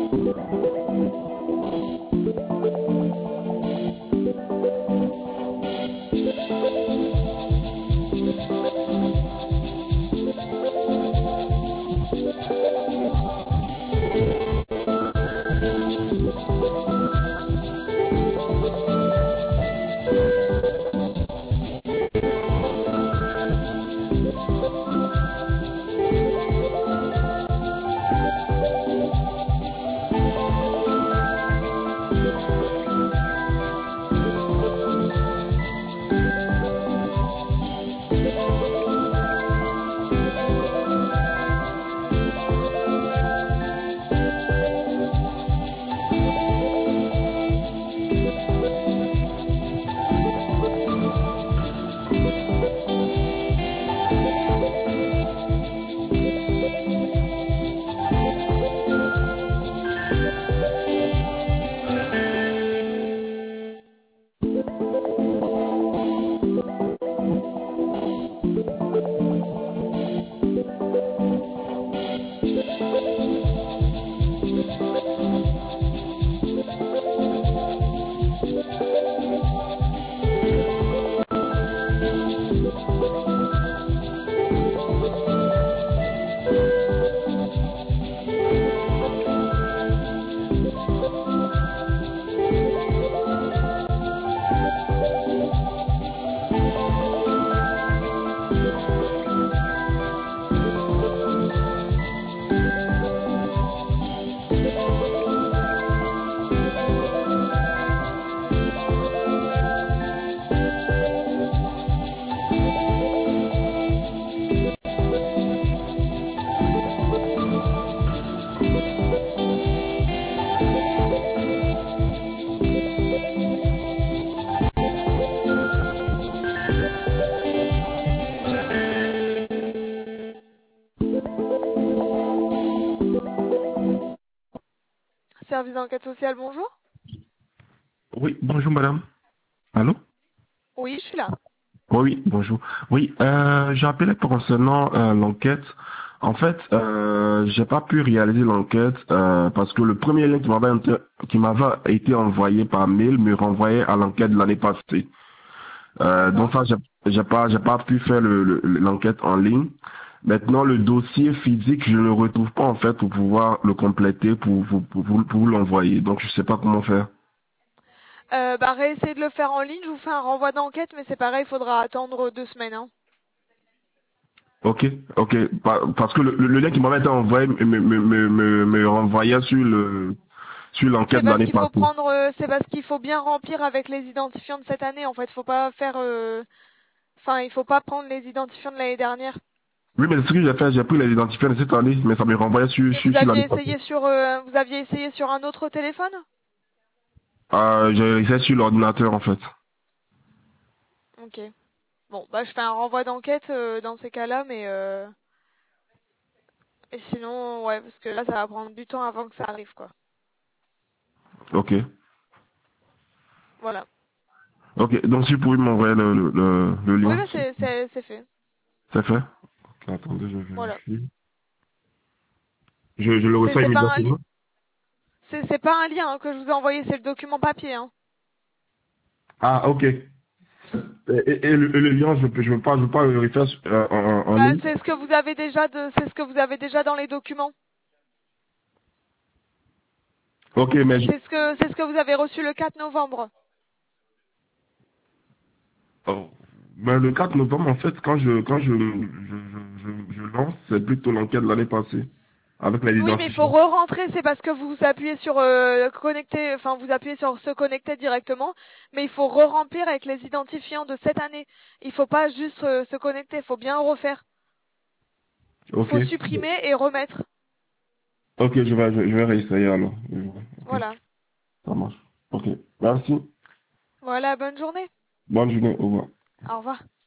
Service d'enquête sociale, bonjour. Oui, bonjour madame. Allô? Oui, je suis là. Oui, bonjour. Oui, j'appelais concernant l'enquête. En fait, j'ai pas pu réaliser l'enquête parce que le premier lien qui m'avait été envoyé par mail me renvoyait à l'enquête de l'année passée. Donc D'accord. ça, j'ai pas pu faire l'enquête en ligne. Maintenant, le dossier physique, je ne le retrouve pas en fait pour pouvoir le compléter pour vous l'envoyer. Donc je sais pas comment faire. Réessayez de le faire en ligne. Je vous fais un renvoi d'enquête, mais c'est pareil, il faudra attendre 2 semaines. Hein. Ok, ok. Parce que le lien qui m'avait été envoyé me renvoyait sur C'est l'enquête de parce l'année qu'il faut passée. prendre, c'est parce qu'il faut bien remplir avec les identifiants de cette année. En fait, faut pas faire, il faut pas prendre les identifiants de l'année dernière. Oui, mais ce que j'ai fait, j'ai pris les identifiants de cette année, mais ça me renvoyait Et vous sur aviez l'année passée. essayé sur, un autre téléphone? J'ai essayé sur l'ordinateur en fait. Ok. Bon, je fais un renvoi d'enquête dans ces cas-là, mais et sinon, ouais, parce que là, ça va prendre du temps avant que ça arrive, quoi. Ok. Voilà. Ok, donc si vous pouvez m'envoyer le Oui, lien, c'est fait. c'est fait. Ok, attendez, je Voilà. vérifie. Je le C'est reçois c'est pas un immédiatement. c'est pas un lien hein, que je vous ai envoyé, c'est le document papier. Hein. Ah, ok. Et le lien, je veux pas le refaire en ligne. C'est ce que vous avez déjà c'est ce que vous avez déjà dans les documents. Ok, mais C'est ce que vous avez reçu le 4 novembre. oh. Ben, le 4 novembre, en fait, quand je lance, c'est plutôt l'enquête de l'année passée, avec les Oui, mais il faut identifiants. re-rentrer, c'est parce que vous appuyez sur connecter, vous appuyez sur se connecter directement, mais il faut re-remplir avec les identifiants de cette année. Il faut pas juste se connecter, il faut bien refaire. Ok. Faut supprimer et remettre. Ok, je vais réessayer alors. Ok, Voilà. ça marche. Ok, merci. Voilà, bonne journée. Bonne journée, au revoir. Au revoir.